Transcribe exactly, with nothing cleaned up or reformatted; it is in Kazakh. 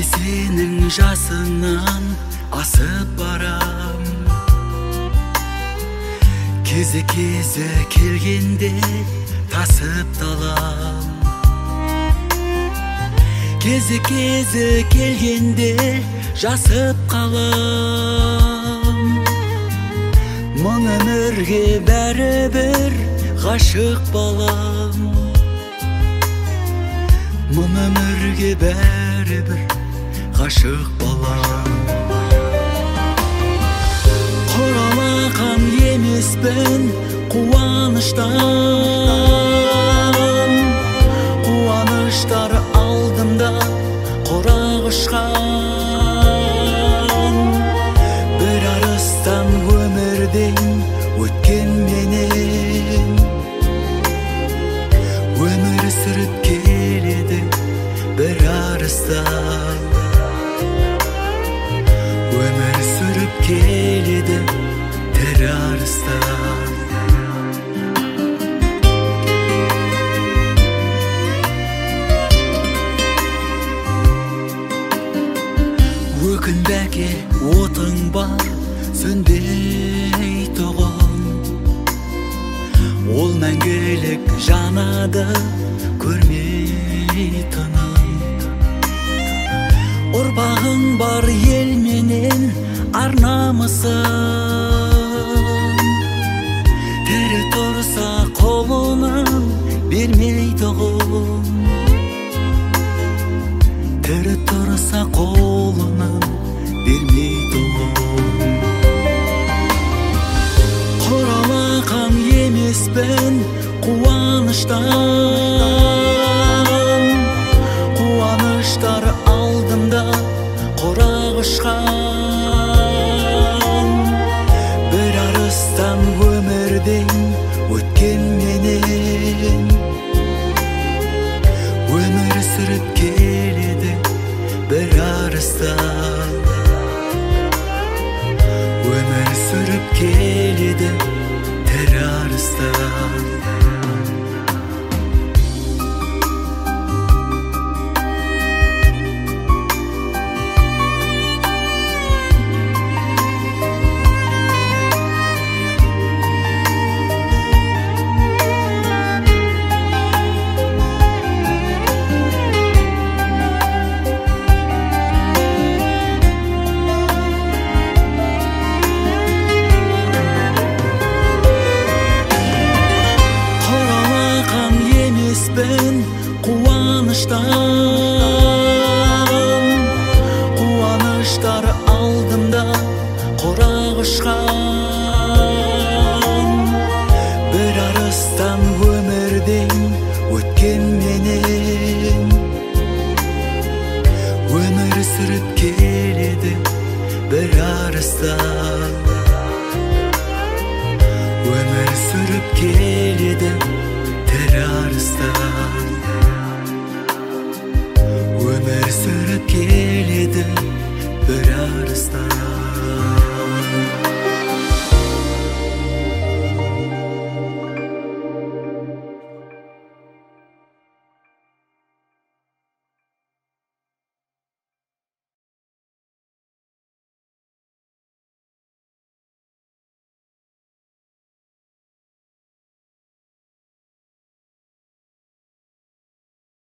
сенің жасыңнан асып барам. Кезі-кезі келгенде тасып талам. Кезі-кезі келгенде жасып қалам. Мың өмірге бәрібір ғашық балам. Мың өмірге бәрібір ғашық балам. Құралақан емеспін қуаныштан. Қуаныштар алдымда құрақ ұшқан. Бір арыстан өмірден өткен менен. Өмір сүріп келеді бір арыстан. Өмір сүріп келеді тірі арыстан. Өкінбәке отың бар сөнбей тұғын. Ол мәңгілік жанады көрмей тыным. Ұрпағың бар ел менен ар намысын. Тірі тұрса қолынан бермей тұғын. Тірі тұрса қолынан бермей тұғын. Құралақан емеспін қуаныштан. Қуаныштар алдымда құрақ ұшқан. Бір арыстан өмірден өткен менен. Өмір сүріп келеді бір арыстан. Өмір сүріп келеді тірі арыстан. Қуаныштан. Қуаныштар алдымда құрақ ұшқан. Бір арыстан өмірден өткен менен. Өмір сүріп келеді бір арыстан. Өмір сүріп келеді тірі арыстан. Өмір сүріп келеді